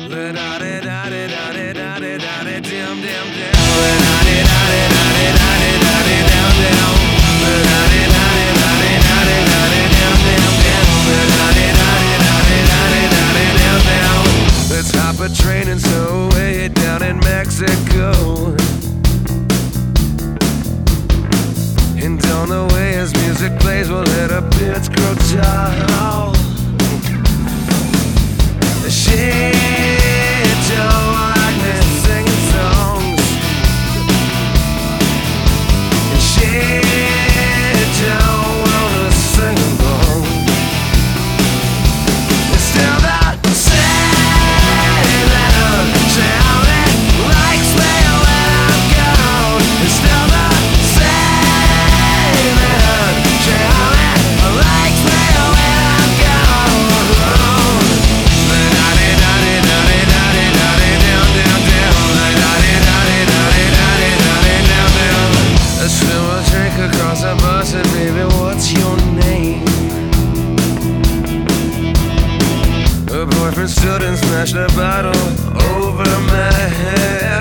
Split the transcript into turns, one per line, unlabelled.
Let's hop a train and stow way down in Mexico. And on the way as music plays, we'll let our beards grow tall. She don't like me singing songs, and she don't wanna sing along. It's still the same letter, she only likes me when I'm gone. It's still the same letter, she only likes me when I'm gone. Let's fill a drink across the bus and baby, what's your name? Her boyfriend stood and smashed a bottle over my head.